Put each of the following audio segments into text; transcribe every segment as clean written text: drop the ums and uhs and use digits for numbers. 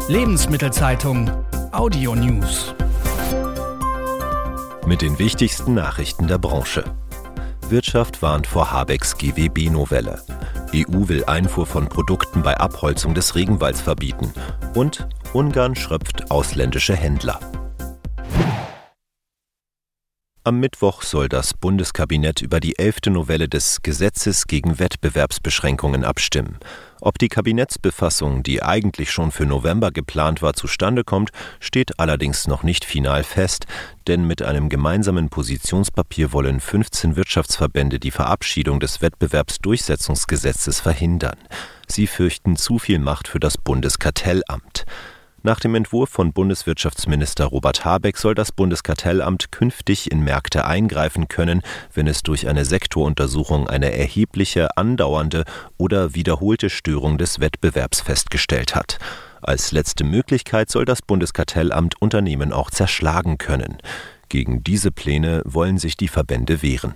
Lebensmittelzeitung Audio News. Mit den wichtigsten Nachrichten der Branche. Wirtschaft warnt vor Habecks GWB-Novelle. EU will Einfuhr von Produkten bei Abholzung des Regenwalds verbieten. Und Ungarn schröpft ausländische Händler. Am Mittwoch soll das Bundeskabinett über die 11. Novelle des Gesetzes gegen Wettbewerbsbeschränkungen abstimmen. Ob die Kabinettsbefassung, die eigentlich schon für November geplant war, zustande kommt, steht allerdings noch nicht final fest, denn mit einem gemeinsamen Positionspapier wollen 15 Wirtschaftsverbände die Verabschiedung des Wettbewerbsdurchsetzungsgesetzes verhindern. Sie fürchten zu viel Macht für das Bundeskartellamt. Nach dem Entwurf von Bundeswirtschaftsminister Robert Habeck soll das Bundeskartellamt künftig in Märkte eingreifen können, wenn es durch eine Sektoruntersuchung eine erhebliche, andauernde oder wiederholte Störung des Wettbewerbs festgestellt hat. Als letzte Möglichkeit soll das Bundeskartellamt Unternehmen auch zerschlagen können. Gegen diese Pläne wollen sich die Verbände wehren.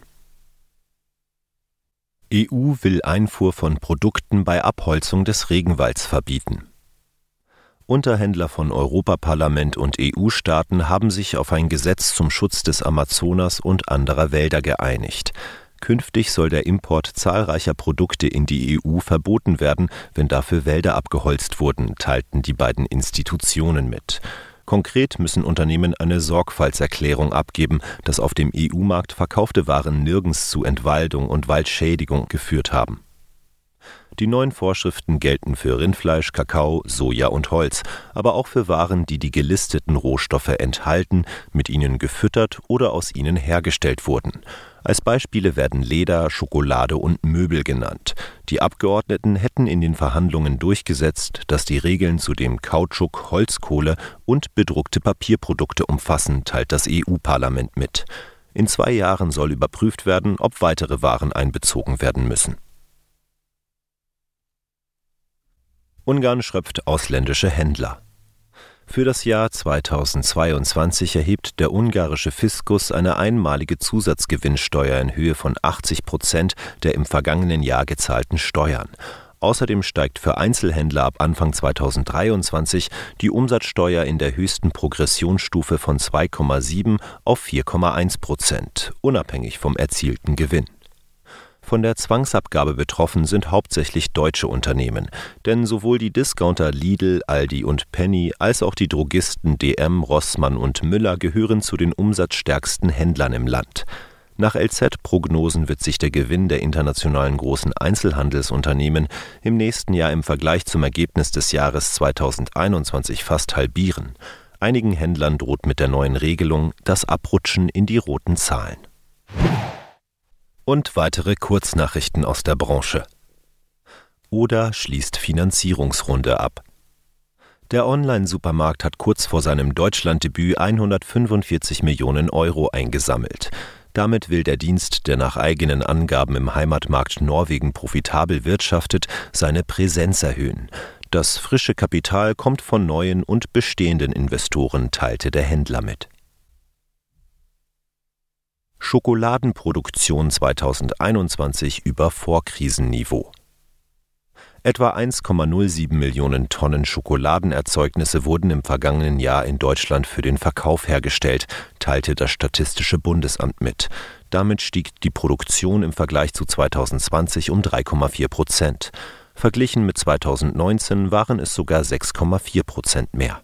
EU will Einfuhr von Produkten bei Abholzung des Regenwalds verbieten. Unterhändler von Europaparlament und EU-Staaten haben sich auf ein Gesetz zum Schutz des Amazonas und anderer Wälder geeinigt. Künftig soll der Import zahlreicher Produkte in die EU verboten werden, wenn dafür Wälder abgeholzt wurden, teilten die beiden Institutionen mit. Konkret müssen Unternehmen eine Sorgfaltserklärung abgeben, dass auf dem EU-Markt verkaufte Waren nirgends zu Entwaldung und Waldschädigung geführt haben. Die neuen Vorschriften gelten für Rindfleisch, Kakao, Soja und Holz, aber auch für Waren, die die gelisteten Rohstoffe enthalten, mit ihnen gefüttert oder aus ihnen hergestellt wurden. Als Beispiele werden Leder, Schokolade und Möbel genannt. Die Abgeordneten hätten in den Verhandlungen durchgesetzt, dass die Regeln zudem Kautschuk, Holzkohle und bedruckte Papierprodukte umfassen, teilt das EU-Parlament mit. In 2 Jahren soll überprüft werden, ob weitere Waren einbezogen werden müssen. Ungarn schröpft ausländische Händler. Für das Jahr 2022 erhebt der ungarische Fiskus eine einmalige Zusatzgewinnsteuer in Höhe von 80% der im vergangenen Jahr gezahlten Steuern. Außerdem steigt für Einzelhändler ab Anfang 2023 die Umsatzsteuer in der höchsten Progressionsstufe von 2,7 auf 4,1%, unabhängig vom erzielten Gewinn. Von der Zwangsabgabe betroffen sind hauptsächlich deutsche Unternehmen, denn sowohl die Discounter Lidl, Aldi und Penny als auch die Drogisten DM, Rossmann und Müller gehören zu den umsatzstärksten Händlern im Land. Nach LZ-Prognosen wird sich der Gewinn der internationalen großen Einzelhandelsunternehmen im nächsten Jahr im Vergleich zum Ergebnis des Jahres 2021 fast halbieren. Einigen Händlern droht mit der neuen Regelung das Abrutschen in die roten Zahlen. Und weitere Kurznachrichten aus der Branche. Oda schließt Finanzierungsrunde ab. Der Online-Supermarkt hat kurz vor seinem Deutschlanddebüt 145 Millionen Euro eingesammelt. Damit will der Dienst, der nach eigenen Angaben im Heimatmarkt Norwegen profitabel wirtschaftet, seine Präsenz erhöhen. Das frische Kapital kommt von neuen und bestehenden Investoren, teilte der Händler mit. Schokoladenproduktion 2021 über Vorkrisenniveau. Etwa 1,07 Millionen Tonnen Schokoladenerzeugnisse wurden im vergangenen Jahr in Deutschland für den Verkauf hergestellt, teilte das Statistische Bundesamt mit. Damit stieg die Produktion im Vergleich zu 2020 um 3,4%. Verglichen mit 2019 waren es sogar 6,4% mehr.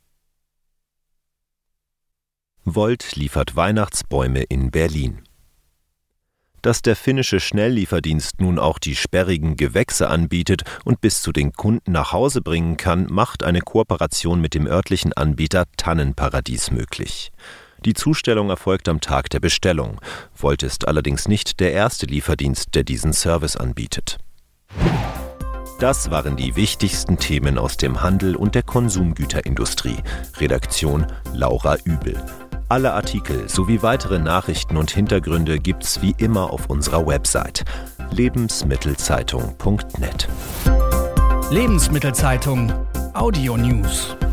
Volt liefert Weihnachtsbäume in Berlin. Dass der finnische Schnelllieferdienst nun auch die sperrigen Gewächse anbietet und bis zu den Kunden nach Hause bringen kann, macht eine Kooperation mit dem örtlichen Anbieter Tannenparadies möglich. Die Zustellung erfolgt am Tag der Bestellung. Volt ist allerdings nicht der erste Lieferdienst, der diesen Service anbietet. Das waren die wichtigsten Themen aus dem Handel und der Konsumgüterindustrie. Redaktion Laura Übel. Alle Artikel sowie weitere Nachrichten und Hintergründe gibt's wie immer auf unserer Website lebensmittelzeitung.net. Lebensmittelzeitung Audio News.